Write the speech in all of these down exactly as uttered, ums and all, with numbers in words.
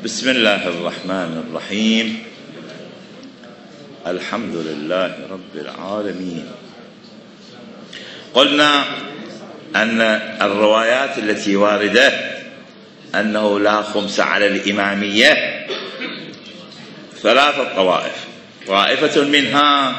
بسم الله الرحمن الرحيم. الحمد لله رب العالمين. قلنا أن الروايات التي واردة أنه لا خمس على الإمامية ثلاثة طوائف. طائفة منها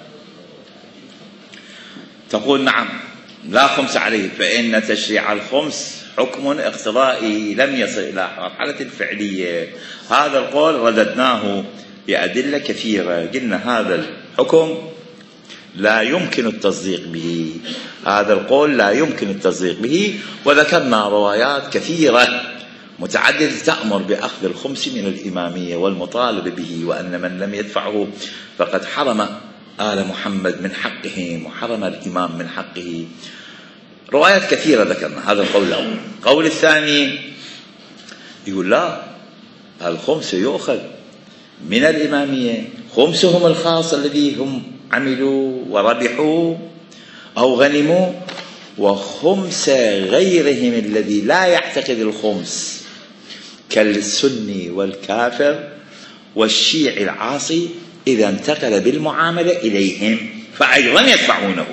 تقول نعم لا خمس عليه، فإن تشريع الخمس حكم اقتضائي لم يصل إلى مرحلة الفعلية. هذا القول رددناه بأدلة كثيرة، قلنا هذا الحكم لا يمكن التصديق به، هذا القول لا يمكن التصديق به، وذكرنا روايات كثيرة متعددة تأمر بأخذ الخمس من الإمامية والمطالب به، وأن من لم يدفعه فقد حرم آل محمد من حقهم وحرم الإمام من حقه. روايات كثيرة ذكرنا. هذا القول الأول. القول الثاني يقول لا، الخمس يؤخذ من الإمامية، خمسهم الخاص الذي هم عملوا وربحوا أو غنموا، وخمس غيرهم الذي لا يعتقد الخمس كالسني والكافر والشيعي العاصي إذا انتقل بالمعاملة إليهم فأيضا يدفعونه.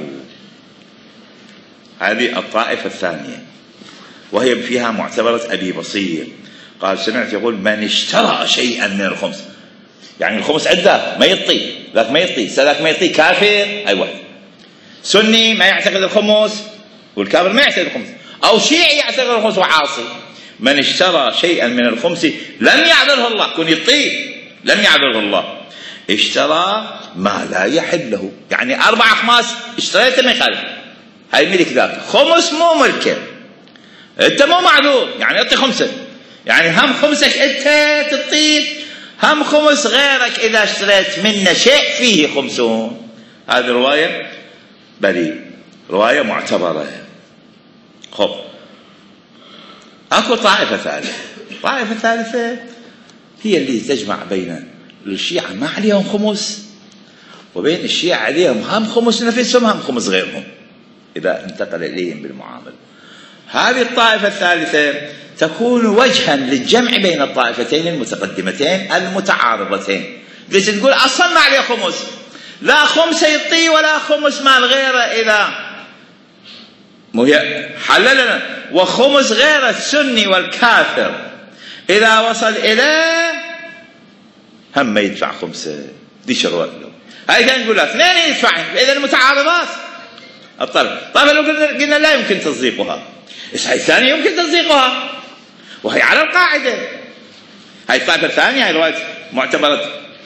هذه الطائفة الثانية، وهي فيها معتبرة أبي بصير. قال سمعت يقول من اشترى شيئا من الخمس، يعني الخمس عنده ما يطي، ذاك ما يطي، سلاك ما يطي، كافر أي واحد، سني ما يعتقد الخمس والكافر ما يعتقد الخمس، أو شيعي يعتقد الخمس وعاصي. من اشترى شيئا من الخمس لم يعذره الله، كن يطي لم يعذره الله، اشترى ما لا يحل له، يعني أربع أخماس اشتريته ما يخالف، هاي ملك ذاك، خمس مو ملكه، انت مو معذور، يعني اعطي خمسه، يعني هم خمسك انت تطيب، هم خمس غيرك اذا اشتريت منه شيء فيه خمسون. هذه روايه بريء، روايه معتبره. خب اكو طائفه ثالثه. طائفه ثالثه هي اللي تجمع بين الشيعة ما عليهم خمس وبين الشيعة عليهم هم خمس نفسهم هم خمس غيرهم إذا انتقل إليهم بالمعاملة. هذه الطائفة الثالثة تكون وجها للجمع بين الطائفتين المتقدمتين المتعارضتين. ليش تقول أصلا ما عليه خمس، لا خمس يطي ولا خمس مال غيره إذا حللنا، وخمس غير السني والكافر إذا وصل إليه هم ما يدفع خمسة. دي شروط له. هاي كان نقول لك اثنين يدفعين، إذا المتعارضات الطرف. طيب لو قلنا لا يمكن تصديقها، إيش هاي الثانية يمكن تصديقها، وهي على القاعدة. هاي الطائفة الثانية هاي رواية معتبرة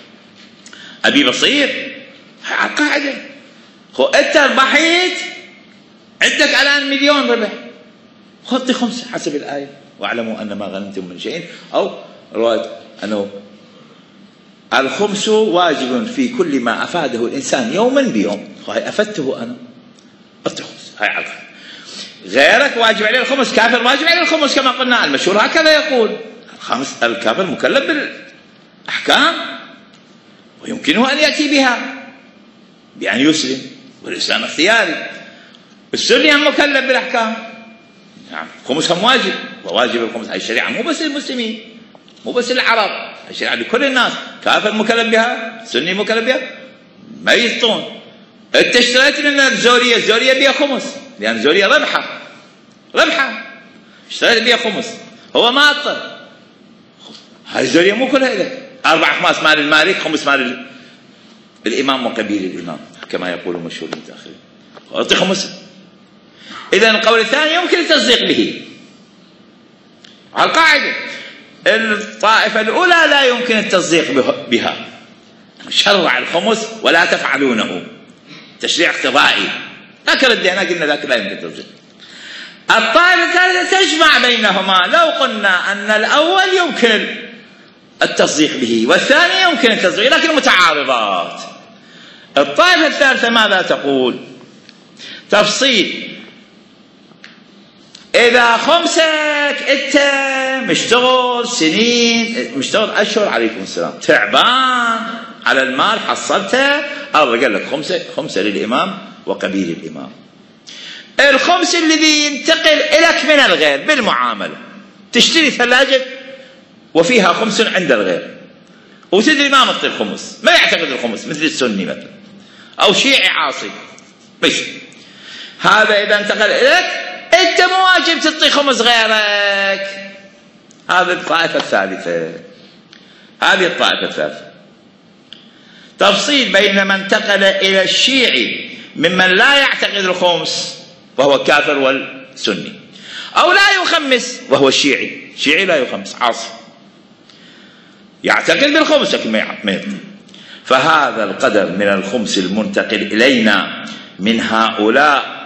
أبي بصير، هاي على القاعدة. خو أنت ربحت عندك الآن مليون ربح، خذي خمسة حسب الآية، واعلموا أن ما غنمتم من شيء، أو رواية أنه الخمس واجب في كل ما أفاده الإنسان يوما بيوم، هاي أفدته أنا أعطي خمس، هاي على غيرك واجب عليه الخمس، كافر واجب عليه الخمس كما قلنا، المشهور هكذا يقول. الخمس الكافر مكلف بالأحكام ويمكنه أن يأتي بها بأن يسلم، والإسلام اختياري. السني هم مكلف بالأحكام، نعم خمس هم واجب، وواجب الخمس هاي الشريعة مو بس المسلمين مو بس العرب، الشريعة لكل الناس، كافر مكلف بها، سني مكلف بها، ما يسطون. انت اشتريت من الزورية، الزورية بها خمس، لأن الزورية ربحة ربحة اشتريت بها خمس، هو ما أطر، هاي الزورية مو كلها لك، أربع خماس مال المالك، خمس مال الإمام وقبيل الإمام كما يقول المشهور المتأخرين، أعطي خمس. إذا القول الثاني يمكن التصديق به على القاعدة. الطائفة الأولى لا يمكن التصديق بها، شرع الخمس ولا تفعلونه، تشريع اقتضائي، لكن ردينا قلنا ذاك لا يمكن التصديق. الطائفة الثالثة تجمع بينهما، لو قلنا أن الأول يمكن التصديق به والثاني يمكن التصديق لكن متعارضات. الطائفة الثالثة ماذا تقول؟ تفصيل. إذا خمسك أنت مشتغل سنين، مشتغل أشهر، عليكم السلام، تعبان على المال حصلته، الله قال لك خمسة خمسة للإمام وقبيل الإمام. الخمس الذي ينتقل إليك من الغير بالمعاملة، تشتري ثلاجة وفيها خمس عند الغير، وتدري ما مطي الخمس، ما يعتقد الخمس مثل السني مثلا أو شيعي عاصي، مش هذا إذا انتقل إليك أنت مو واجب تعطي خمس غيرك. هذه الطائفة الثالثة، هذه الطائفة الثالثة. تفصيل بين من انتقل إلى الشيعي ممن لا يعتقد الخمس وهو كافر والسني، أو لا يخمس وهو الشيعي، شيعي لا يخمس عاصي، يعتقد بالخمس لكن ما يعطي. فهذا القدر من الخمس المنتقل إلينا من هؤلاء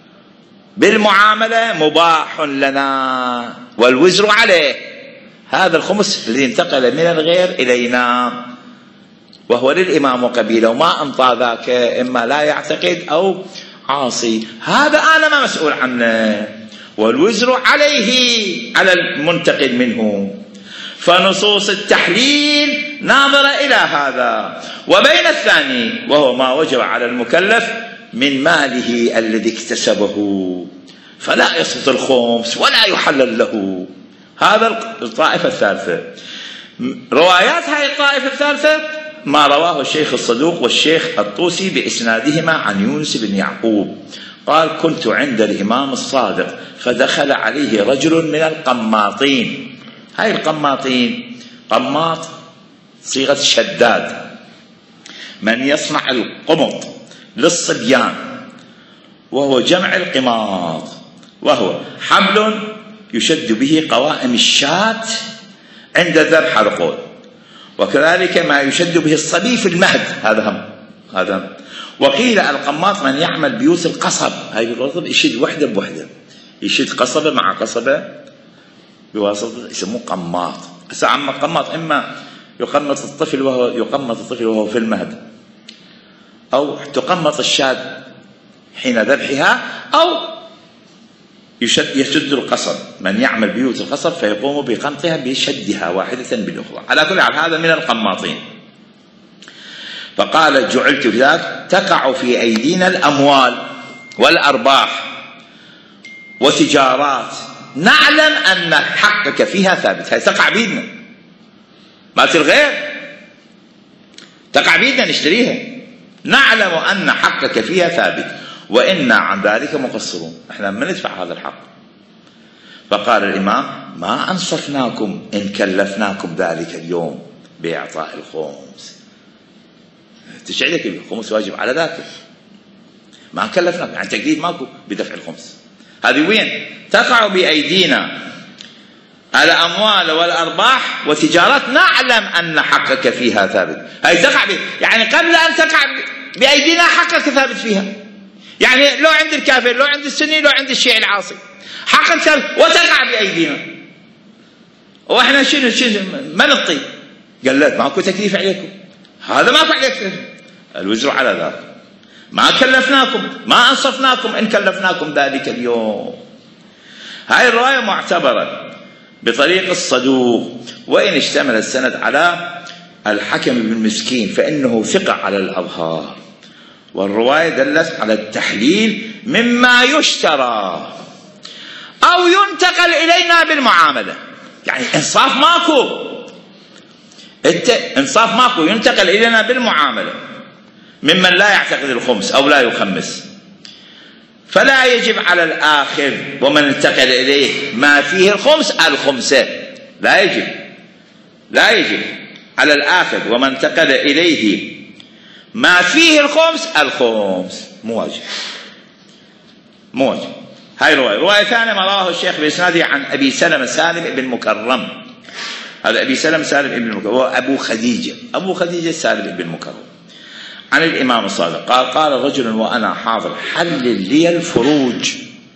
بالمعاملة مباح لنا والوزر عليه. هذا الخمس الذي انتقل من الغير إلينا وهو للإمام وقبيله، وما أنطى ذاك إما لا يعتقد أو عاصي، هذا أنا ما مسؤول عنه، والوزر عليه على المنتقل منه. فنصوص التحليل ناظرة إلى هذا. وبين الثاني وهو ما وجب على المكلف من ماله الذي اكتسبه، فلا يسقط الخمس ولا يحلل له. هذا الطائفة الثالثة. روايات هذه الطائفة الثالثة ما رواه الشيخ الصدوق والشيخ الطوسي بإسنادهما عن يونس بن يعقوب قال: كنت عند الإمام الصادق فدخل عليه رجل من القماطين. هاي القماطين، قماط صيغة شداد، من يصنع القمط للصبيان، وهو جمع القماط، وهو حبل يشد به قوائم الشاة عند ذبح القول، وكذلك ما يشد به الصبي في المهد، هذا هم هذا هم. وقيل القماط من يعمل بيوت القصب، هاي بالرطب يشد وحده بوحده، يشد قصبة مع قصبة بواسطة، يسموه قماط. هسه عم قماط إما يقمط الطفل وهو يقمط الطفل وهو في المهد، أو تقمط الشاة حين ذبحها، أو يشد يشد القصب، من يعمل بيوت القصب فيقوم بقمطها بشدها واحدة بالأخرى. على كل حال هذا من القماطين. فقال: جعلت في ذلك تقع في أيدينا الأموال والأرباح وتجارات نعلم أن حقك فيها ثابت. هي تقع بيدنا، مالت الغير تقع بيدنا نشتريها، نعلم أن حقك فيها ثابت وإنا عن ذلك مقصرون، احنا ما ندفع هذا الحق. فقال الإمام: ما أنصفناكم إن كلفناكم ذلك اليوم بإعطاء الخمس. تشعلك الخمس واجب على ذاك، ما كلفناكم، يعني تكليف ماكو بدفع الخمس. هذه وين تقع بأيدينا الأموال والأرباح وتجارات نعلم أن حقك فيها ثابت. هي تقع بي. يعني قبل أن تقع بأيدينا حقك ثابت فيها، يعني لو عند الكافر، لو عند السني، لو عند الشيعي العاصي، حقك ثابت وتقع بأيدينا، وإحنا شنو شنو ما نطي. قال لك ماكو تكليف عليكم، هذا ماكو عليك، الوزر على ذلك، ما كلفناكم، ما أنصفناكم إن كلفناكم ذلك اليوم. هاي الرواية معتبرة بطريق الصدوق، وإن اشتمل السند على الحكم بن مسكين فإنه ثقة على الأظهار. والرواية دلت على التحليل مما يشترى أو ينتقل إلينا بالمعاملة، يعني إنصاف ماكو، إنصاف ماكو، ينتقل إلينا بالمعاملة ممن لا يعتقد الخمس أو لا يخمس، فلا يجب على الآخر ومن انتقل إليه ما فيه الخمس الخمسة، لا يجب لا يجب على الآخر ومن انتقل إليه ما فيه الخمس الخمس، مو واجب مو واجب. هاي رواية. رواية ثانية ما رواه الشيخ بإسناده عن أبي سلمة سالم بن مكرم. هذا أبي سلمة سالم بن مكرم هو أبو خديجة، أبو خديجة سالم بن مكرم، عن الإمام الصادق قال: قال رجل وأنا حاضر: حلل لي الفروج.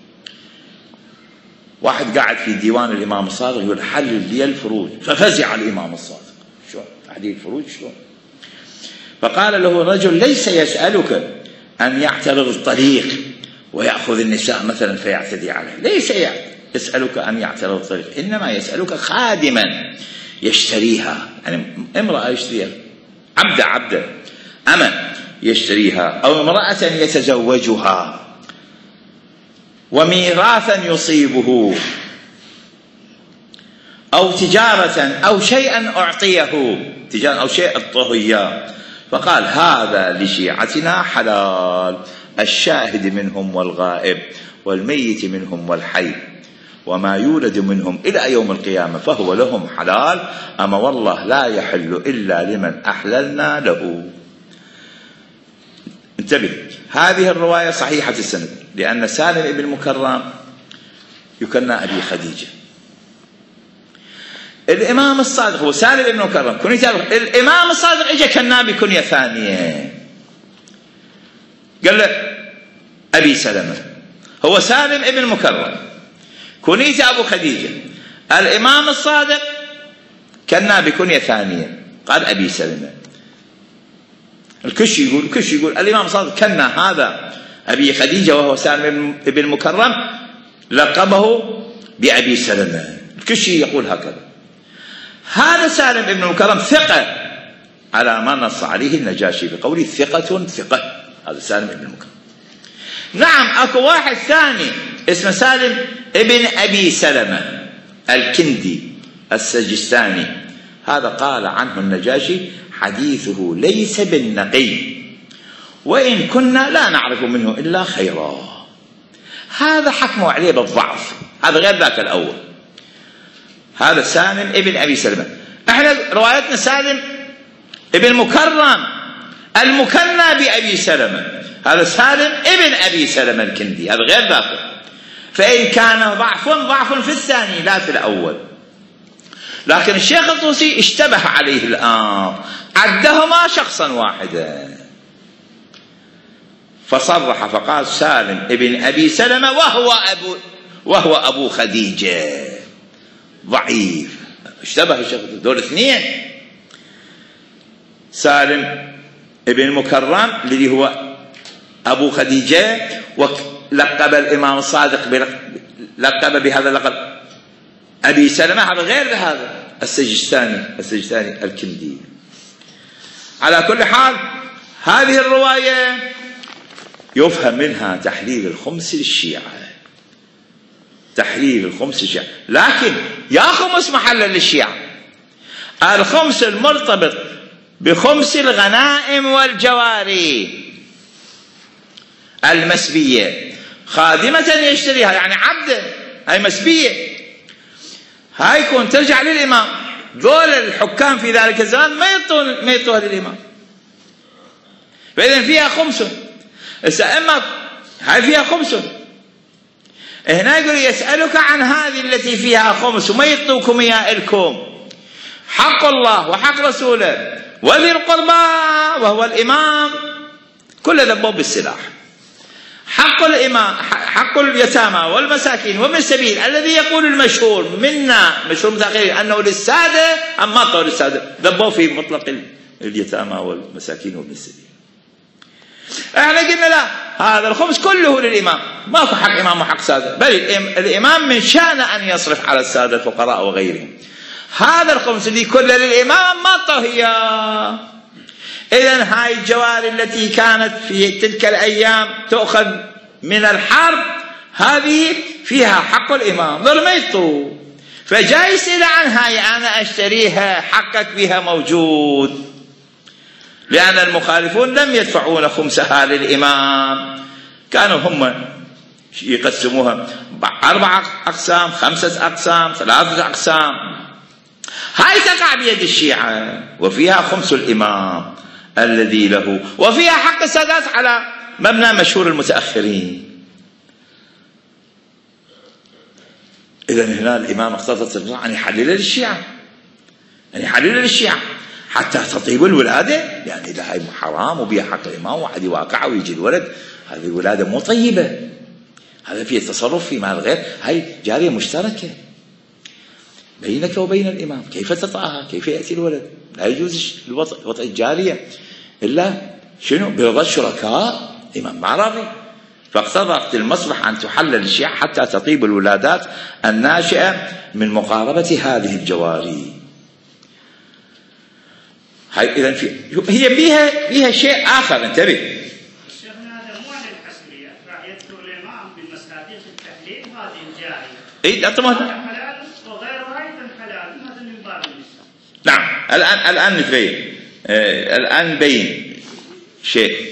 واحد قاعد في ديوان الإمام الصادق يقول: حلل لي الفروج. ففزع الإمام الصادق: شو تحليل الفروج شلون؟ فقال له الرجل: ليس يسألك أن يعترض الطريق ويأخذ النساء مثلا فيعتدي عليه، ليس يسألك أن يعترض الطريق، إنما يسألك خادما يشتريها، يعني امرأة يشتريها، عبدة عبدة أما يشتريها، أو امرأة يتزوجها، وميراثا يصيبه، أو تجارة أو شيئا أعطيه، تجارة أو شيء أعطيه إياه، فقال هذا لشيعتنا حلال، الشاهد منهم والغائب والميت منهم والحي، وما يولد منهم إلى يوم القيامة فهو لهم حلال، أما والله لا يحل إلا لمن أحللنا له. انتبه، هذه الرواية صحيحة السند، لأن سالم ابن مكرم يكنى أبي خديجة. الإمام الصادق هو سالم ابن مكرم كنية، الإمام الصادق إجا كنا بكنية ثانية، قال له أبي سلمة، هو سالم ابن مكرم كنية أبو خديجة، الإمام الصادق كنا بكنية ثانية قال أبي سلمة. الكش يقول الكش يقول الإمام الصادق كنا هذا أبي خديجة وهو سالم ابن مكرم لقبه بأبي سلمة، الكش يقول هكذا. هذا سالم ابن مكرم ثقة على ما نص عليه النجاشي بقوله ثقة ثقة، هذا سالم ابن مكرم. نعم اكو واحد ثاني اسمه سالم ابن أبي سلمة الكندي السجستاني، هذا قال عنه النجاشي حديثه ليس بالنقي، وإن كنا لا نعرف منه إلا خيرا، هذا حكموا عليه بالضعف، هذا غير ذاك الأول. هذا سالم ابن أبي سلمة، احنا روايتنا سالم ابن مكرم المكنى بأبي سلمة، هذا سالم ابن أبي سلمة الكندي، هذا غير ذاك. فإن كان ضعف ضعف في الثاني لا في الأول، لكن الشيخ الطوسي اشتبه عليه الآن، عدهما شخصا واحدا فصرح فقال سالم ابن أبي سلمة وهو أبو وهو أبو خديجة ضعيف. اشتبه الشيخ دول اثنين، سالم ابن مكرم الذي هو أبو خديجة ولقب الإمام الصادق لقب بهذا اللقب أبي سلمة، هذا غير هذا السجستاني السجستاني الكندي. على كل حال هذه الرواية يفهم منها تحليل الخمس للشيعة، تحليل الخمس للشيعة، لكن يا خمس محلل للشيعة، الخمس المرتبط بخمس الغنائم والجواري المسبية، خادمة يشتريها يعني عبد، هاي مسبية، هاي يكون ترجع للإمام. ذول الحكام في ذلك الزمان ما يعطون ما يعطوها للإمام، فإذا فيها خمس. إما هاي فيها خمس، هنا يقول يسألك عن هذه التي فيها خمس وما يعطوكم إياها إلكم، حق الله وحق رسوله وذي القربى وهو الإمام، كل ذنبه بالسلاح. حق الإمام حق اليتامى والمساكين وابن السبيل الذي يقول المشهور منا مشهور متأخرين أنه للسادة، أما قول السادة ذنبه في مطلق اليتامى والمساكين وابن السبيل. احنا قلنا لا، هذا الخمس كله للإمام، ماكو حق إمام وحق سادة، بل الإمام من شأن أن يصرف على السادة الفقراء وغيرهم. هذا الخمس اللي كله للإمام ما طهي. إذن هاي الجواري التي كانت في تلك الأيام تأخذ من الحرب هذه فيها حق الإمام، ذول ما يطوا، فجاي يسأل عن هاي أنا أشتريها حقك بها موجود، لأن المخالفون لم يدفعون خمسها للإمام، كانوا هم يقسموها أربعة أقسام خمسة أقسام ثلاثة أقسام. هاي تقع بيد الشيعة وفيها خمس الإمام الذي له، وفيها حق السادات على مبنى مشهور المتأخرين. إذن هنا الإمام اقتضت أن يحلل للشيعة، أن يحلل للشيعة حتى تطيب الولادة، يعني إذا هاي حرام وبيها حق الإمام واحد يواقع ويجي الولد، هذه الولادة مو طيبة، هذا فيه تصرف في مال غير، هاي جارية مشتركة بينك وبين الإمام، كيف تطأها؟ كيف يأتي الولد؟ لا يجوز الوطء وطء الجارية إلا شنو؟ برضا الشركاء، الإمام ما راضي، فاقتضت المصلحة أن تحلل الشيعة حتى تطيب الولادات الناشئة من مقاربة هذه الجواري. هاي إذن في هي بيها بيها شيء آخر، انتبه. شيخنا هذا مو عن الحسبية، راح يذكر الإمام بالمصادق التحليل هذه الجارية. إيه أنت ما حلال وغيره أيضا حلال، الآن الآن نتبين آه الآن نبين شيء.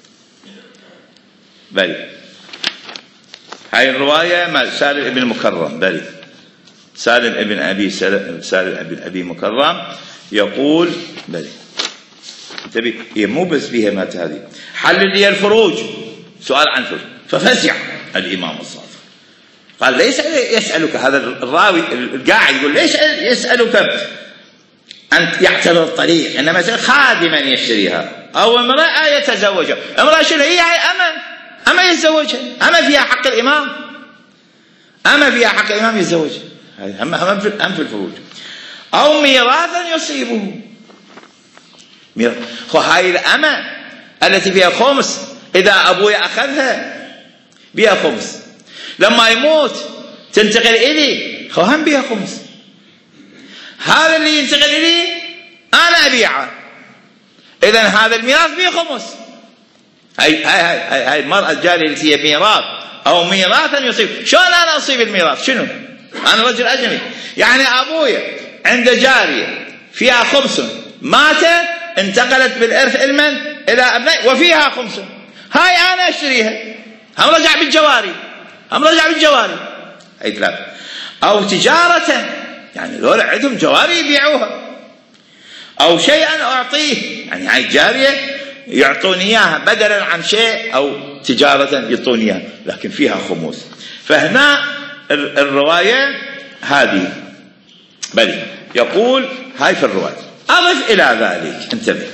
بل هاي الرواية مع سالم ابن مكرم. بل سالم ابن أبي سالم ابن أبي مكرم يقول بل انتبه، هي مو بس بها مات هذه، حلل لي الفروج، سؤال عن فروج. ففزع الإمام الصادق قال ليس يسألك هذا الراوي القاعد يقول ليش يسألك أن يعتبر الطريق، إنما خادما يشتريها أو امرأة يتزوجها. امرأة شنو هي؟ أما أما يتزوجها، أما فيها حق الإمام، أما فيها حق الإمام يتزوجها، أما أما في أم في الفروج. أو ميراثا يصيبه، ميراث. هاي الأمة التي فيها خمس إذا أبوي أخذها بها خمس، لما يموت تنتقل إلي هم بها خمس. هذا اللي ينتقل إلي أنا أبيعه، إذن هذا الميراث بيه خمس. هاي هاي هاي هاي المرأة الجارية التي هي ميراث أو ميراثا يصيب. شلون أنا أصيب الميراث؟ شنو؟ أنا رجل أجنبي، يعني أبوي عنده جارية فيها خمس، مات انتقلت بالإرث المن إلى أبنائي وفيها خمس، هاي أنا أشتريها، هم رجع بالجواري، هم رجع بالجواري. أي ثلاثة. أو تجارة، يعني ذول عندهم جواري يبيعوها. أو شيئا أعطيه، يعني هاي الجارية يعطوني إياها بدلا عن شيء، أو تجارة يعطوني إياها لكن فيها خموس. فهنا الرواية هذه بل يقول هاي في الرواية. أضف إلى ذلك، انتبه،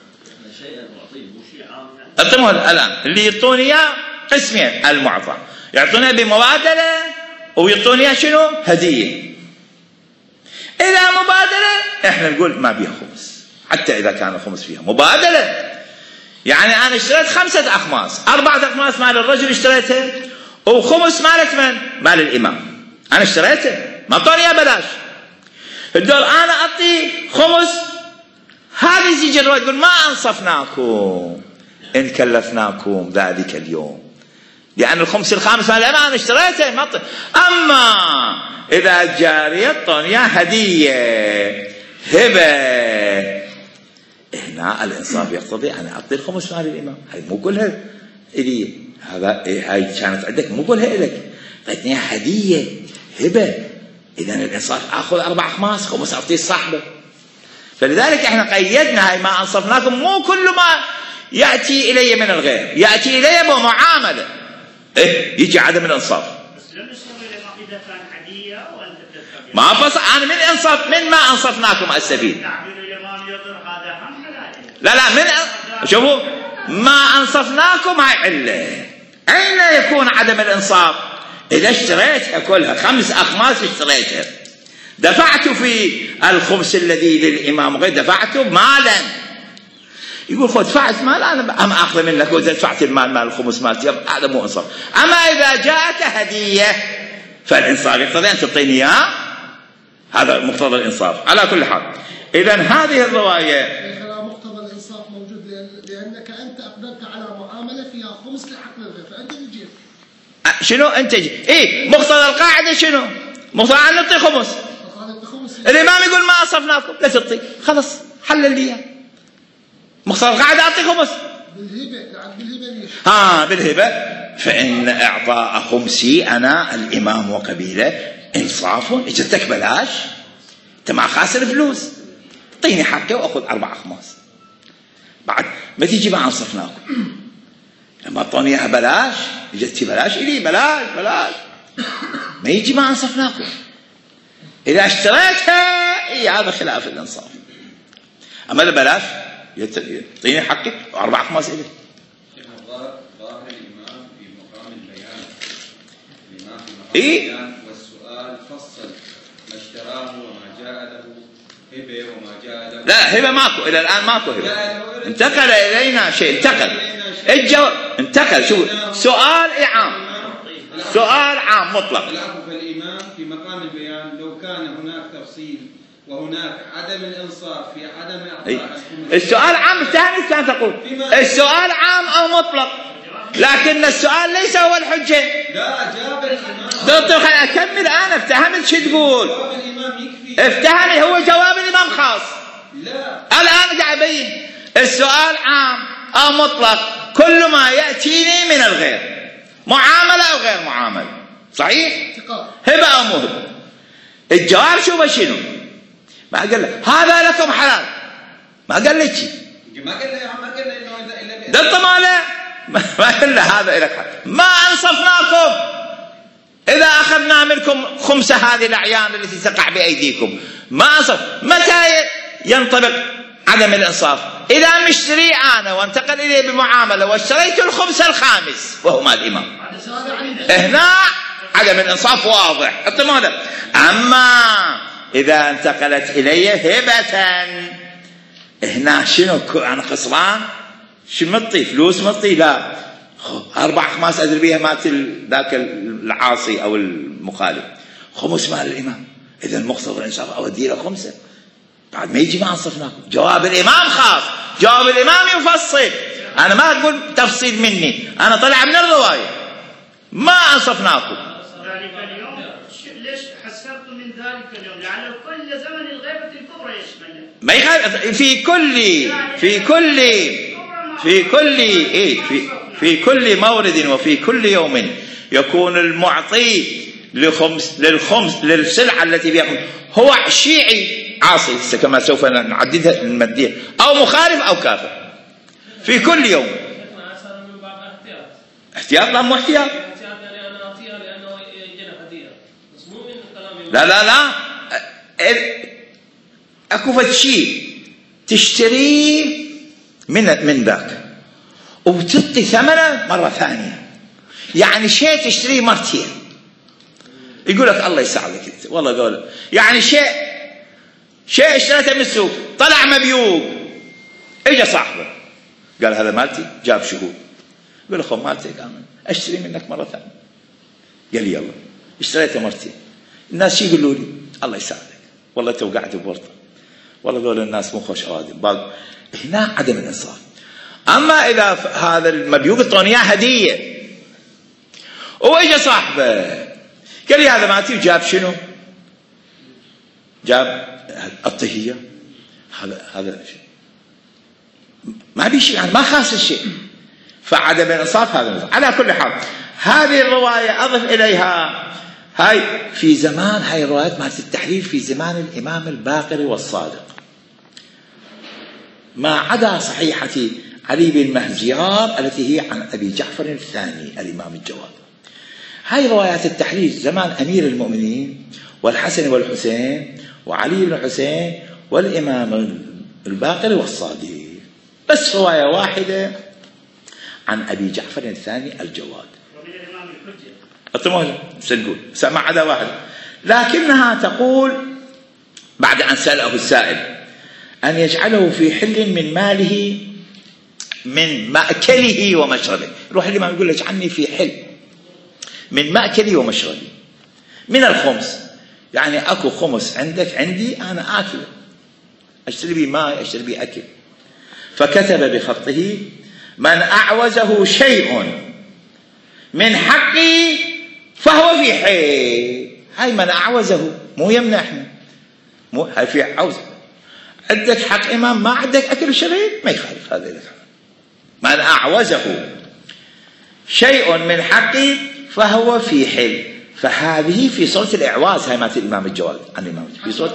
أعطيهم الآن اللي يعطوني إياه قسمين، المعطى يعطوني بمبادلة ويعطوني شنو؟ هدية. إذا مبادلة إحنا نقول ما بيها خمس، حتى إذا كان الخمس فيها مبادلة. يعني أنا اشتريت خمسة أخماس، أربعة أخماس مال الرجل اشتريتها، وخمس مالت من؟ مال الإمام. أنا اشتريته ما أعطوني بلاش، الدول أنا أعطي خمس. هذه يجي الرواية يقول ما أنصفناكم إن كلفناكم ذلك اليوم، لأن الخمس الخامس مال الإمام أنا اشتريته ما أعطي. أما إذا الجارية أعطوني هدية هبة، هنا الإنصاف يقتضي أنا أعطي الخمس مال الإمام. هاي مو كلها إلي، هذا هاي كانت عندك مو كلها إلك، أعطينيها هدية هبة، إذن الإنصاف أخذ أربع خماس، خمس أعطيه صاحبه. فلذلك إحنا قيدنا هاي ما أنصفناكم، مو كل ما يأتي إلي من الغير يأتي إلي بمعاملة، إيه يجي عدم الإنصاف. بس لم يصير إذا كان هدية وأنت تدفع. ما فصل أنا من إنصاف، من ما أنصفناكم السبيل. تعبير الإمام يضر هذا هم لا لا من أ... شوفوا ما أنصفناكم هاي علة. أين يكون عدم الإنصاف؟ إذا اشتريتها كلها خمس أخماس اشتريتها، دفعت في الخمس الذي للإمام غير دفعته مالا، يقول خذ دفعت مال أنا أما أخذ منك وإذا دفعت المال مال الخمس مالتي، هذا مو إنصاف. أما إذا جاءت هدية فالإنصاف يقتضي أن تعطيني إياه، هذا مقتضى الإنصاف. على كل حال إذن هذه الرواية مقتضى الإنصاف موجود، لأنك أنت أقدمت على معاملة فيها خمس لحق الغير، فأنت تجيب شنو أنت جي. إيه مقتضى القاعدة شنو؟ مقتضى أن نعطي خمس. الإمام يقول ما أنصفناكم لا تعطي، خلص حلل لي مقتضى القاعدة أعطي خمس بالهبة. بالهبة ليش؟ ها بالهبة، فإن إعطاء خمسي أنا الإمام وقبيله إنصاف. إجتك بلاش أنت ما خاسر فلوس، اعطيني حقي وأخذ أربع أخماس. بعد ما تيجي ما أنصفناكم، لما أعطوني إياها بلاش، إجتي بلاش إلي بلاش بلاش، ما يجي ما أنصفناكم. إذا اشتريتها إيه هذا خلاف الإنصاف. أما بلاش يعطيني حقي وأربع أخماس إلي. ظاهر الإمام في مقام البيان، الإمام في مقام إيه؟ البيان والسؤال فصل ما اشتراه وما جاء له هبة وما جاء له. لا هبة ماكو إلى الآن، ماكو هبة. انتقل إلينا شيء، انتقل الجواب انتقل. شو سؤال عام، سؤال عام مطلق. العفو فالإمام في مقام البيان لو كان هناك تفصيل وهناك عدم الإنصاف في عدم إعطاء السؤال عام افتهمت كان تقول السؤال عام أو مطلق، لكن السؤال ليس هو الحجة. لا جاب الإمام. دكتور خليني أكمل أنا. افتهمت شو تقول؟ جواب الإمام يكفي. افتهمت هو جواب الإمام خاص، لا الآن قاعد أبين السؤال عام أو مطلق، كل ما يأتيني من الغير، معاملة أو غير معاملة، صحيح؟ هبة أو مهبة. الجواب شو شنو؟ ما قال له هذا لكم حلال، ما قال لك شيء، ما قال له ما قال له إنه إلا دلت ماله ما قال له هذا لك حلال. ما أنصفناكم إذا أخذنا منكم خمسة هذه الأعيان التي تقع بأيديكم، ما أنصف. متى ينطبق عدم الإنصاف؟ إذا مشتري أنا وانتقل إليه بمعاملة واشتريت الخمس الخامس وهو مال الإمام، هنا عدم الإنصاف واضح. أما إذا انتقلت إلي هبة، هنا شنو أنا خسران؟ شنو مطي فلوس مطي؟ لا، أربع خماس أدري بيها مات ذاك العاصي أو المخالف، خمس مال الإمام، إذا المقصد الإنصاف أودي له خمسة، بعد ما يجي ما أنصفناكم. جواب الإمام خاص، جواب الإمام يفصل، أنا ما أقول تفصيل مني، أنا طلع من الرواية ما أنصفناكم. ذلك اليوم ليش حسرتم من ذلك اليوم؟ لعل كل زمن الغيبة الكبرى يشمل ما يخالف في كل في كل في كل إيه في في كل مورد وفي كل يوم يكون المعطي لخمس للخمس للسلعة التي بيأخذ هو شيعي عاصي كما سوف نعددها المادية، أو مخالف أو كافر، في كل يوم. احتياط لا مو احتياط، لا لا لا اكو فد شيء تشتريه من من ذاك وبتعطي ثمنه مرة ثانية، يعني شيء تشتريه مرتين، يقول لك الله يساعدك انت والله قول، يعني شيء شيء اشتريته من السوق طلع مبيوق، اجى صاحبه قال هذا مالتي، جاب شهود، يقول اخو مالتك انا اشتري منك مرة ثانية، قال لي يلا اشتريته مرتين. الناس شي يقولوا لي الله يساعدك والله توقعت بورطه، والله ذول الناس مو خوش اوادم، هنا عدم الانصاف. اما اذا هذا المبيوق اعطوني اياه هديه واجى صاحبه قال لي هذا مالتي، وجاب شنو؟ جاب الطهيه، هذا هذا شيء ما بي شيء، يعني ما خاص الشيء، فعدم الانصاف هذا الانصاف. على كل حال هذه الروايه اضف اليها هاي في زمان، هاي الروايات مالت التحرير في زمان الإمام الباقر والصادق، ما عدا صحيحة علي بن مهزيار التي هي عن أبي جعفر الثاني الإمام الجواد. هاي روايات التحرير زمان أمير المؤمنين والحسن والحسين وعلي بن الحسين والإمام الباقر والصادق، بس رواية واحدة عن أبي جعفر الثاني الجواد. الطموح سنقول ما عدا واحد، لكنها تقول بعد أن سأله السائل أن يجعله في حل من ماله من مأكله ومشربه، روح الإمام يقول لك عني في حل من مأكلي ومشربي من الخمس، يعني أكو خمس عندك عندي أنا آكل، أشتري بي ماء أشتري بي أكل. فكتب بخطه من أعوزه شيء من حقي فهو في حي. هاي من أعوزه مو يمنحنا، مو هاي في عوز، عندك حق إمام ما عندك أكل وشرب ما يخالف، هذا لك من أعوزه شيء من حقي فهو في حل. فهذه في صورة الإعواز، هاي مالت الإمام الجواد عن الإمام في صورة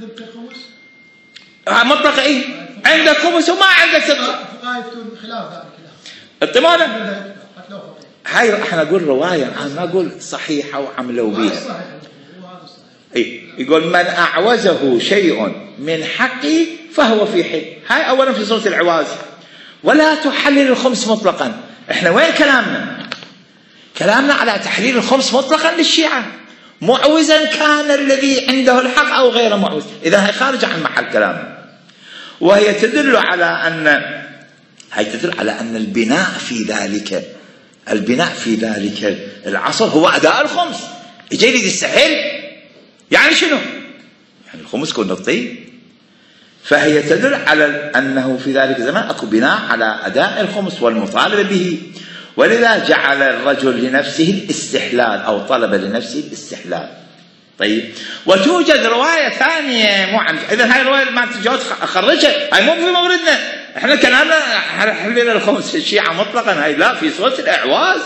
مطلقة. إيه عندك خمس وما عندك ست خلاف ذلك الطمانة. هاي احنا نقول رواية، انا ما اقول صحيحة وعملوا بيها. إيه يقول من أعوزه شيء من حقي فهو في حل. هاي أولا في صورة العواز، ولا تحلل الخمس مطلقا. احنا وين كلامنا؟ كلامنا على تحليل الخمس مطلقا للشيعة، معوزا كان الذي عنده الحق أو غير معوز، إذا هي خارجة عن محل كلامنا. وهي تدل على أن هي تدل على أن البناء في ذلك البناء في ذلك العصر هو أداء الخمس. يجي لي يستحل يعني شنو؟ يعني الخمس كون نطي. فهي تدل على أنه في ذلك الزمان أكو بناء على أداء الخمس والمطالبة به، ولذا جعل الرجل لنفسه الاستحلال أو طلب لنفسه الاستحلال. طيب، وتوجد رواية ثانية مو عن، إذا هاي الرواية ما تجاوز أخرجها، هاي مو في موردنا، إحنا كلامنا حلينا الخمس الشيعة مطلقا، هاي لا، في صورة الإعواز.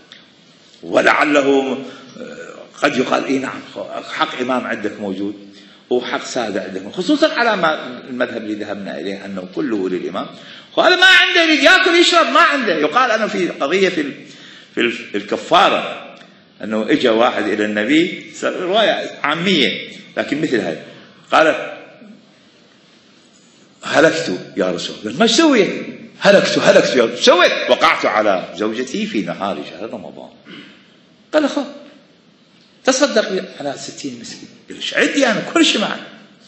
ولعله قد يقال إيه نعم حق إمام عندك موجود وحق سادة عندك، خصوصا على ما المذهب اللي ذهبنا إليه أنه كله للإمام، وهذا ما عنده يريد يأكل يشرب ما عنده. يقال أنه في قضية في في الكفارة أنه إجا واحد إلى النبي، رواية عامية لكن مثل هاي، قال هلكت يا رسول الله، ما سويت؟ هلكت هلكت يا رسول، سويت وقعت على زوجتي في نهار شهر رمضان. قال خذ تصدق على ستين مسكين. قال عندي أنا كل شيء معي.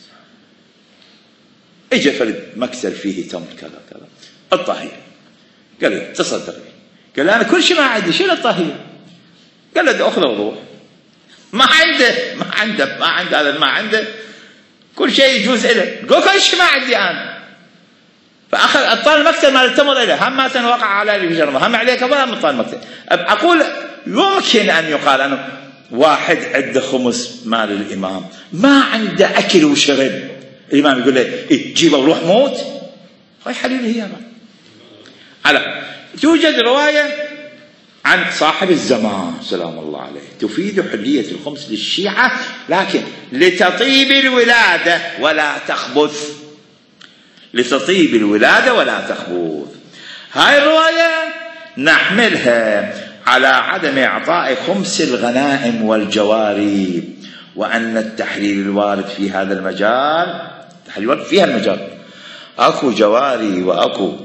إجا فرد مكسر فيه تمر كذا كذا، الطاهية. قال له تصدق. قال أنا كل شيء ما عندي، شيل الطاهية. قال له أخذ وروح. ما عنده ما عنده ما عنده هذا ما عنده كل شيء يجوز له. قال كل شيء ما عندي أنا. فأخذ أبطال المكتب مال التمر إله، هم ما وقع على اللي في جرمه، هم عليك ولا أبطال المكتب. أقول يمكن أن يقال أنه واحد عنده خمس مال الإمام ما عنده أكل وشرب، الإمام يقول له إيه جيبه وروح موت، هاي حليل هي ما. على توجد رواية عن صاحب الزمان سلام الله عليه تفيد حلية الخمس للشيعة، لكن لتطيب الولادة ولا تخبث، لتطيب الولادة ولا تخبث. هاي الرواية نحملها على عدم إعطاء خمس الغنائم والجواري، وأن التحليل الوارد في هذا المجال، التحليل الوارد في هذا المجال أكو جواري وأكو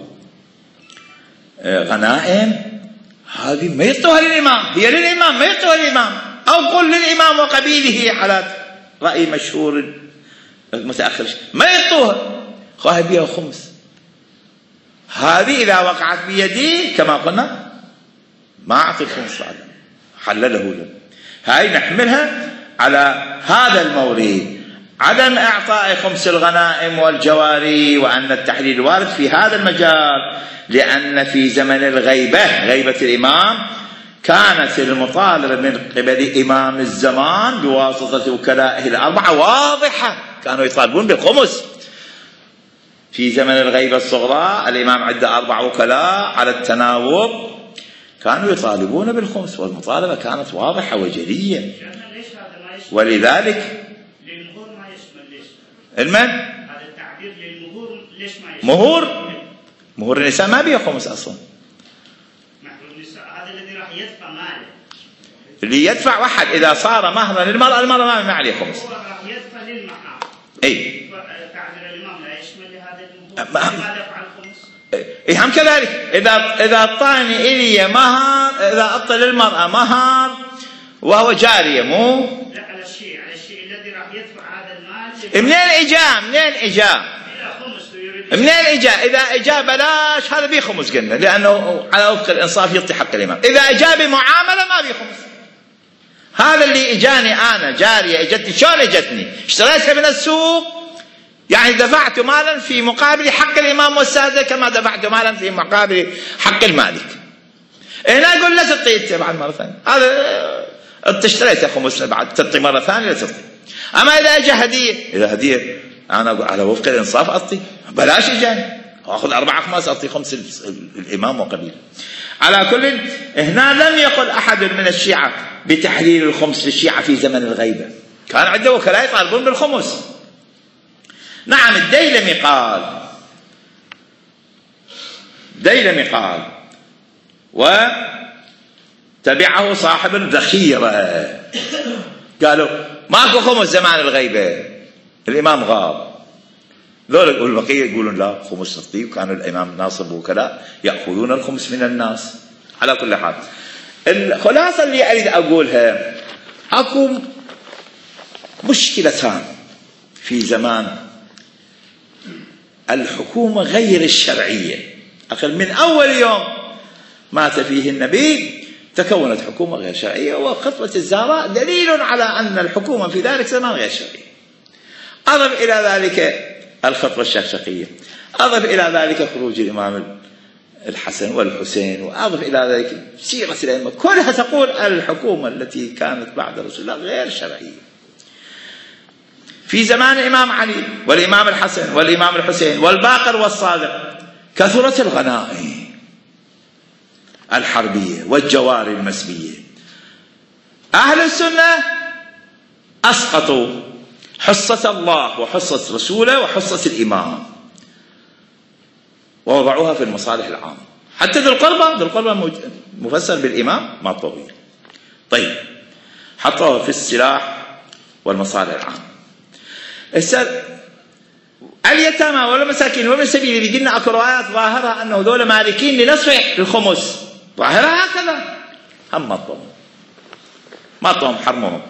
غنائم، هذه ما يعطوها للإمام، هي للإمام ما يعطوها للإمام، أو قل للإمام وقبيله على رأي مشهور متأخر ما يعطوها، خاهي بها خمس. هذه إذا وقعت بيدي كما قلنا ما أعطي الخمس بعد، حلله له. هاي نحملها على هذا المورد، عدم إعطاء خمس الغنائم والجواري، وأن التحليل الوارد في هذا المجال، لأن في زمن الغيبة غيبة الإمام كانت المطالبة من قبل إمام الزمان بواسطة وكلائه الأربعة واضحة، كانوا يطالبون بالخمس. في زمن الغيبة الصغرى الإمام عنده أربع وكلاء على التناوب، كانوا يطالبون بالخمس، والمطالبة كانت واضحة وجلية. ولذلك للمهور ما يشمل ليش؟ المن؟ هذا التعبير للمهور ليش ما يشمل؟ مهور؟ مهور النساء ما بيه خمس أصلا. مهور النساء هذا الذي راح يدفع ماله. اللي يدفع واحد إذا صار مهرا للمرأة، المرأة ما عليه خمس. هو راح يدفع للمحام. أي. تعبير الإمام لا يشمل لهذا المهور. لماذا يفعل الخمس؟ إيه هم كذلك، إذا إذا أعطاني إلي مهر، إذا أعطى للمرأة مهر وهو جارية مو؟ لا على الشيء على الشيء الذي راح يدفع هذا المال. منين إجا؟ منين إجا؟ منين إجا؟ إذا إجا بلاش هذا بيه خمس قلنا، لأنه على وفق الإنصاف يعطي حق الإمام. إذا إجا بمعاملة ما بيه خمس. هذا اللي إجاني أنا جارية إجتني، شلون إجتني؟ اشتريتها من السوق، يعني دفعت مالا في مقابل حق الإمام والسادة كما دفعت مالا في مقابل حق المالك. هنا أقول لا تعطي بعد مرة ثانية، هذا أنت اشتريتها خمس بعد تعطي مرة ثانية لا تعطي. أما إذا أجى هدية، إذا هدية أنا أقول على وفق الإنصاف أعطي، بلاش إجاني أخذ أربعة خمس أعطي خمس الإمام وقبيله. على كل هنا لم يقل أحد من الشيعة بتحليل الخمس للشيعة في زمن الغيبة، كان عنده وكلاء يطالبون بالخمس. نعم الديلمي قال، ديلمي قال وتبعه صاحب الذخيرة، قالوا ماكو خمس زمان الغيبة، الإمام غاب. ذول البقية يقولون لا خمس تطيب، وكان الإمام ناصب وكلاء يأخذون الخمس من الناس. على كل حال الخلاصة اللي أريد أقولها، أكو مشكلتان في زمان الحكومة غير الشرعية. أقل من أول يوم مات فيه النبي تكونت حكومة غير شرعية، وخطبة الزهراء دليل على أن الحكومة في ذلك زمان غير شرعية. أضف إلى ذلك الخطبة الشقشقية، أضف إلى ذلك خروج الإمام الحسن والحسين، وأضف إلى ذلك سيرة الأئمة، كلها تقول الحكومة التي كانت بعد رسول الله غير شرعية. في زمان الإمام علي والإمام الحسن والإمام الحسين والباقر والصادق كثرت الغنائم الحربية والجواري المسبية. أهل السنة أسقطوا حصة الله وحصة رسوله وحصة الإمام ووضعوها في المصالح العامة. حتى ذو القربى ذو القربى مفسر بالإمام ما طويل. طيب حطوها في السلاح والمصالح العامة. السر اليتامى والمساكين وابن السبيل بيجي لنا اكو روايات ظاهرها انه ذولا مالكين لنصف الخمس، ظاهرها هكذا. هم ما طوم ما طوم حرمهم،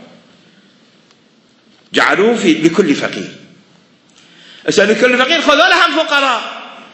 جعلوه في لكل فقير. هسه لكل فقير خذوا هم فقراء.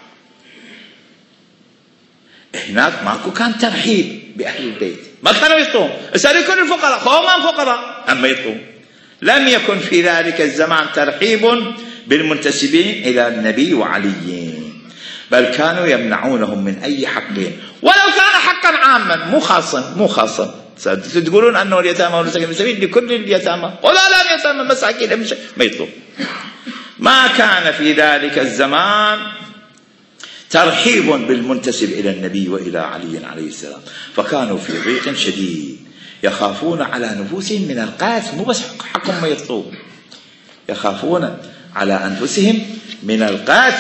هناك ماكو كان ترحيب باهل البيت، ما كانوا يطوم. هسه لكل الفقراء خذوا هم فقراء هم يطوم. لم يكن في ذلك الزمان ترحيب بالمنتسبين إلى النبي وعلي، بل كانوا يمنعونهم من أي حق ولو كان حقا عاما مو خاصا مو خاصا. تقولون أنه اليتامى والمساكين بالسبيل لكل اليتامى، ولا لا اليتامى مساكين ما يطلب. ما كان في ذلك الزمان ترحيب بالمنتسب إلى النبي وإلى علي عليه السلام، فكانوا في ضيق شديد يخافون على نفوسهم من القتل. مو بس حقهم ما يطلب، يخافون على أنفسهم من القتل.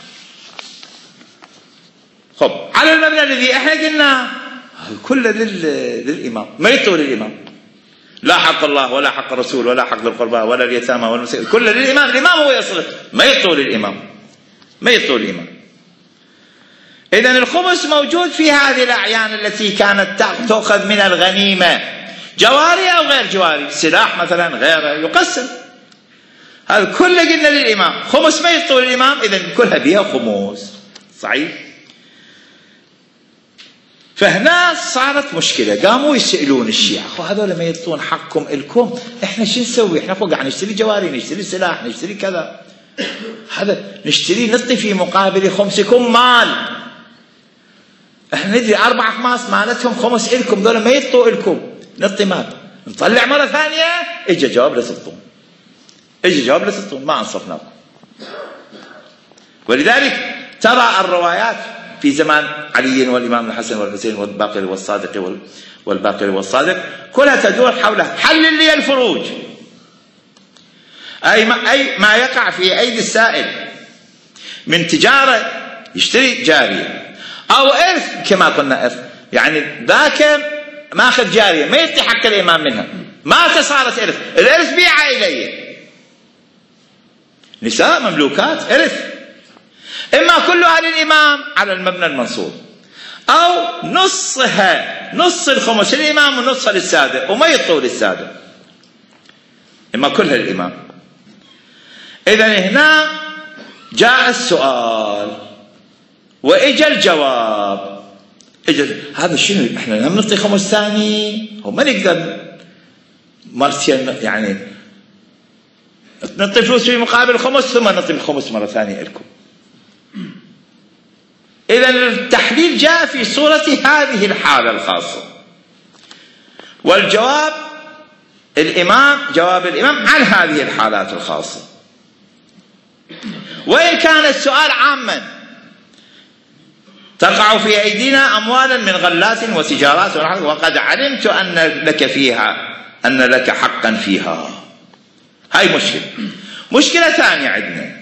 خب على المبنى الذي احنا قلنا كله للإمام، ما يطول للإمام، لا حق الله ولا حق الرسول ولا حق القربى ولا اليتامى ولا المساكين، كله للإمام. الإمام هو يصرف، ما يطول الإمام ما يطول الإمام. إذن الخمس موجود في هذه الأعيان التي كانت تأخذ من الغنيمة، جواري أو غير جواري، سلاح مثلا غيره يقسم. هذا كله قلنا للإمام، خمس ما يطول الإمام، إذن كلها بها خمس. صحيح؟ فهنا صارت مشكلة، قاموا يسألون الشيعة خو هذول ما يطون حقكم إلكم، إحنا شو نسوي؟ إحنا فوق قاعد نشتري جواري، نشتري سلاح، نشتري كذا، هذا نشتري نعطي في مقابل خمسكم مال. احنا ندري أربع خماس مالتهم خمس إلكم، ذولا ما يطوا إلكم، نعطي مال. نطلع مرة ثانية إجا جواب لا تطون، إجا جواب لا تطون، ما أنصفناكم. ولذلك ترى الروايات في زمان علي والإمام الحسن والحسين والباقر والصادق والباقر والصادق كلها تدور حول حل لي الفروج، أي ما, أي ما يقع في أيدي السائل من تجارة يشتري جارية أو إرث، كما قلنا إرث، يعني ذاك ماخذ جارية ما يعطي حق الإمام منها، ما صارت إرث، الإرث بيعه إليه، نساء مملوكات إرث، إما كلها للإمام على المبنى المنصوب، أو نصها نص الخمس للإمام ونصها للسادة وما يطول للسادة، إما كلها للإمام. إذن هنا جاء السؤال وإجا الجواب. إجا هذا شنو؟ إحنا لم نعطي خمس ثاني، وما نقدر مرتين يعني نعطي فلوس في مقابل الخمس ثم نعطي الخمس مرة ثانية لكم. إذن التحليل جاء في صورة هذه الحالة الخاصة، والجواب الإمام جواب الإمام عن هذه الحالات الخاصة. وإن كان السؤال عاما تقع في أيدينا أموالا من غلات وتجارات وقد علمت أن لك فيها أن لك حقا فيها، هاي مشكلة. مشكلة ثانية عندنا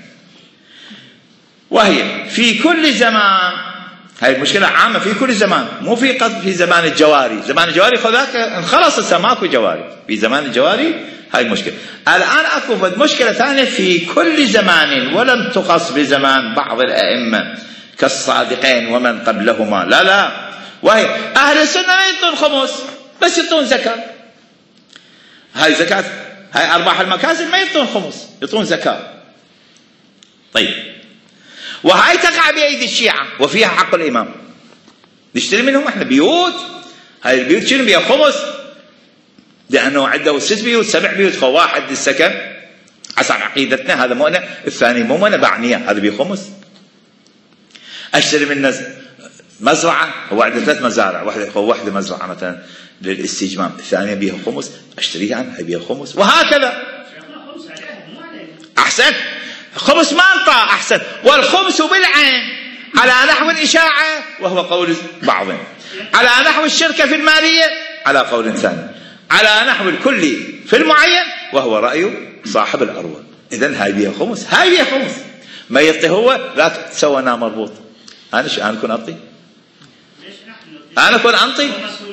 وهي في كل زمان، هاي المشكلة عامة في كل زمان، مو في قصد في زمان الجواري، زمان الجواري خذاك انخلص هسه ماكو جواري، في زمان الجواري هاي مشكلة. الآن اكو مشكلة ثانية في كل زمان ولم تخص بزمان بعض الأئمة كالصادقين ومن قبلهما، لا لا، وهي أهل السنة ما يعطون خمس بس يعطون زكاة، هاي زكاة، هاي أرباح المكاسب ما يعطون خمس، يعطون زكاة. طيب وهاي تقع بأيدي الشيعة وفيها حق الإمام، نشتري منهم احنا بيوت، هاي البيوت شنو بيها خمس، لأنه عنده ست بيوت سبع بيوت، خو واحد السكن حسب عقيدتنا هذا مو أنا، الثاني مو أنا بعنيه، هذا بيه خمس. أشتري من مزرعة، هو عنده ثلاث مزارع، واحدة هو واحدة مزرعة مثلا للاستجمام، الثانية بيها خمس، أشتريها عنها بيها خمس، وهكذا. أحسن، خمس ما انطى أحسن، والخمس بالعين على نحو الإشاعة وهو قول بعضهم، على نحو الشركة في المالية على قول ثاني، على نحو الكلي في المعين وهو رأي صاحب الأروى. إذن هاي بيها خمس، هاي بيها خمس، ما يعطي هو لا تسوينا مربوط. أنا شو أنا كون أعطي؟ أنا كون أنطي؟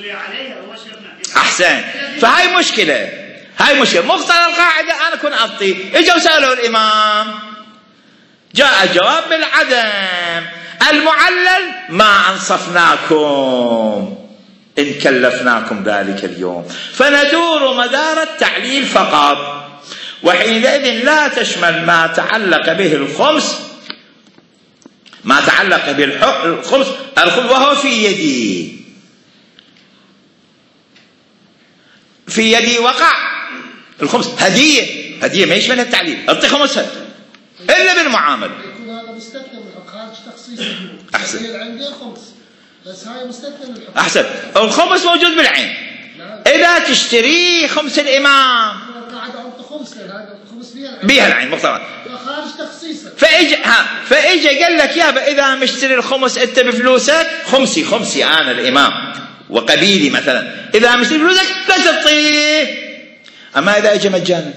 أحسن، فهاي مشكلة، هاي مشكلة. مقتضى القاعدة أنا كون أعطي. إجوا سألوا الإمام، جاء جواب بالعدم. المعلل ما أنصفناكم إن كلفناكم ذلك اليوم، فندور مدار التعليل فقط، وحينئذ لا تشمل ما تعلق به الخمس، ما تعلق به الخمس وهو في يدي، في يدي وقع الخمس هدية، هدية ما يشملها التعليل، أعطي خمسها إلا بالمعاملة. يكون هذا مستثنى من الحكم، خارج تخصيص. أحسن. هي العين غير خمس، بس هاي مستثنى من الحكم. أحسن، الخمس موجود بالعين. إذا تشتري خمس الإمام. القاعدة أنت خمس، هذا الخمس فيها العين. بيها العين مقتضى. خارج تخصيصا. فإجا ها فإجا قال لك يابا إذا مشتري الخمس أنت بفلوسك، خمسي خمسي أنا الإمام وقبيلي مثلا، إذا مشتري بفلوسك لا تعطيه. أما إذا إجا مجانا،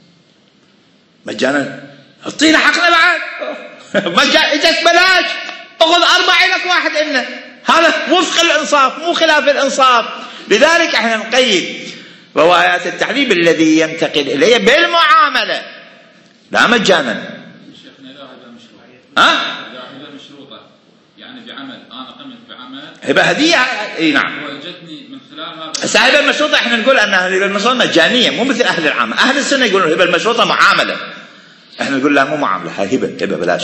مجانا اعطينا حقنا بعد. مجانا إجت بلاش، أخذ أربعة لك واحد إلنا، هذا وفق الإنصاف مو خلاف الإنصاف. لذلك احنا نقيد روايات التعليل الذي ينتقل إليه بالمعاملة لا مجانا. شيخنا إذا هبة مشروطة، ها؟ إذا هبة مشروطة يعني بعمل، أنا قمت بعمل هبة هدية، اي نعم. وجدني من خلال هذا الهبة المشروطة احنا نقول أنها الهبة المشروطة مجانية، مو مثل أهل العامة. أهل السنة يقولون الهبة المشروطة معاملة، احنا نقول لا مو معاملة، هاي هبة، هبة بلاش.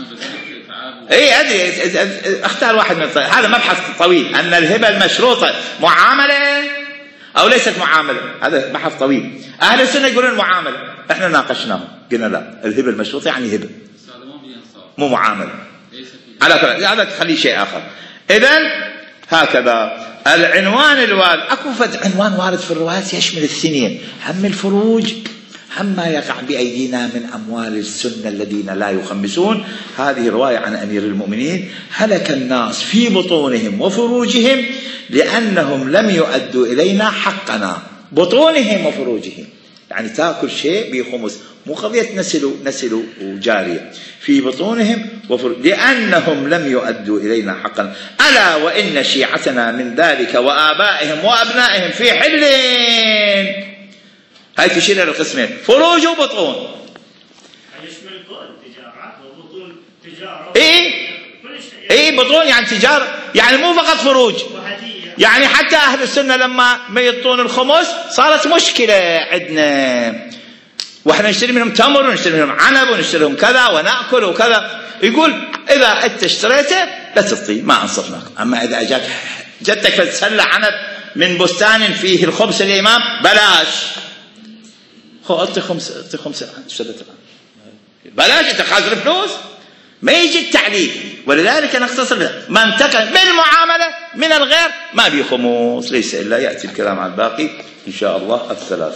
اي ادري، اختار واحد من الطريق. هذا مبحث طويل، ان الهبة المشروطة معاملة او ليست معاملة، هذا بحث طويل. اهل السنة يقولون معاملة، احنا ناقشناه قلنا لا، الهبة المشروطة يعني هبة مو معاملة. على كل هذا تخليه شيء اخر. اذن هكذا العنوان الوارد، اكو فد عنوان وارد في الروايات يشمل الاثنين، هم الفروج هم ما يقع بأيدينا من أموال السنة الذين لا يخمسون. هذه رواية عن أمير المؤمنين: هلك الناس في بطونهم وفروجهم لأنهم لم يؤدوا إلينا حقنا. بطونهم وفروجهم يعني تأكل شيء بخمس، مو قضية نسلوا نسلوا وجارية، في بطونهم وفروجهم لأنهم لم يؤدوا إلينا حقنا. ألا وإن شيعتنا من ذلك وآبائهم وأبنائهم في حلين. هاي تشير إلى القسمين، فروج وبطون. يشمل كل تجارات وبطون تجارة. إيه إيه بطون يعني تجارة، يعني مو فقط فروج وهدية. يعني حتى أهل السنة لما ما يعطون الخمس صارت مشكلة عندنا، وإحنا نشتري منهم تمر ونشتري منهم عنب ونشتري منهم كذا ونأكل وكذا. يقول إذا أنت اشتريته لا تعطي، ما أنصفناك. أما إذا أجاك جدتك فتسلى عنب من بستان فيه الخبز الإمام بلاش، خو أعطي خمس، أعطي خمس اشتريت بلاش، أنت خاسر فلوس. ما يجي التعليل. ولذلك نختصر ما انتقل بالمعاملة من الغير ما بيه خموس، ليس إلا يأتي الكلام عن الباقي إن شاء الله الثلاث.